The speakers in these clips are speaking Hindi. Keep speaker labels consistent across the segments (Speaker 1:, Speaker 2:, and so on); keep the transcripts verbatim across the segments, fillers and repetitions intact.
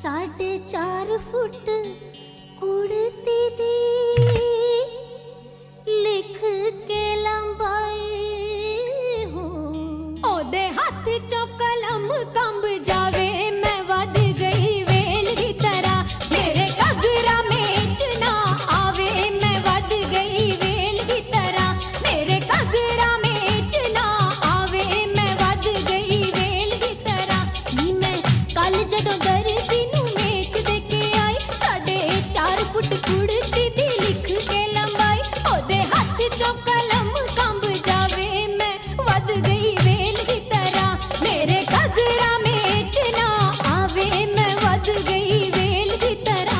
Speaker 1: साढ़े चार फुट कुड़ती दी लिख के लंबाई हो ओदे हाथ चो कलम कंब जावे मैं वध गई वेल दी तरह मेरे घगरा में चना आवे मैं वध गई वेल दी तरह मेरे घगरा में चना आवे मैं वध गई वेल दी तरह नी मैं कल जदों दर्जी नूं मेच दे के आई साढ़े चार फुट कुड़ती दी लिख के लंबाई ओदे हाथ चो कलम कंब जावे मैं वध गई वेल दी तरह मेरे घगरा में चना आवे मैं वध गई वेल दी तरह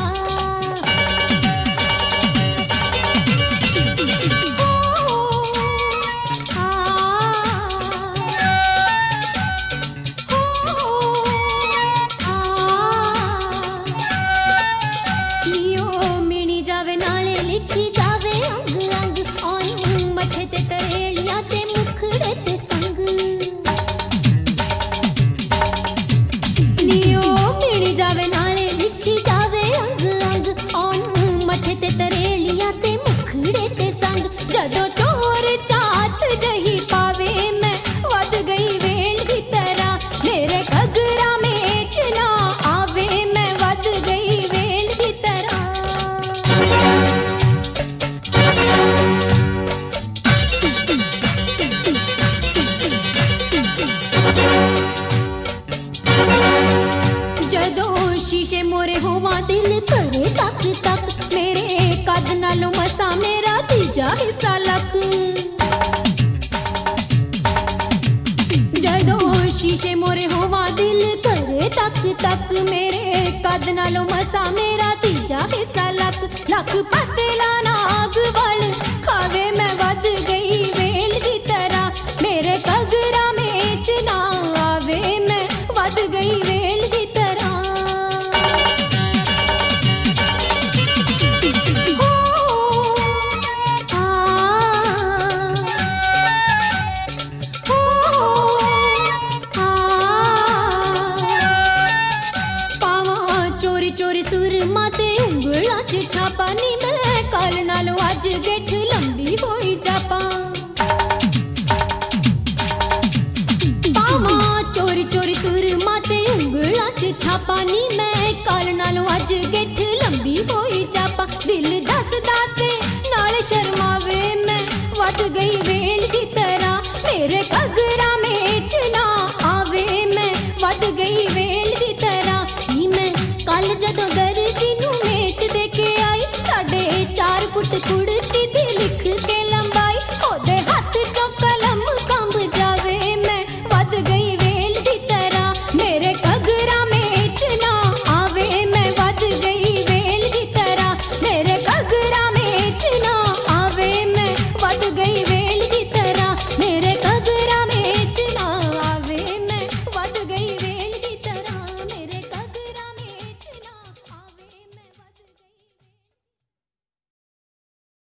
Speaker 1: लिखी जावे अंग अंग ओनू मथे ते तरेलियां ते मुखड़े ते संग नियो मिणी जावे नाले लिखी जावे अंग अंग ओनू मथे ते तरेलियां ते मुखड़े ते संग जदों चोर चाट जही पावे मैं वध गई वेल दी तरह मेरे घगरा में चना आवे मैं वध गई वेल दी तरह जदों शीशे मोरे होवा दिल करे तक तक मेरे कद नालों मसा मेरा तीजा हिस्सा लक जदों शीशे मोरे होवा दिल करे तक तक मेरे कद नालों मसा मेरा तीजा हिस्सा लक लक पतला नाग वल खावे मैं वध गई वेल दी तरह मेरे घगरा में चना आवे मैं वध गई वेल दी तरह चोरी चोरी सुर माते उंगलां च छापा नी मैं कल नालों अज गेठ लंबी होई जापा पावा चोरी चोरी सुर माते उंगलां च छापा नी मैं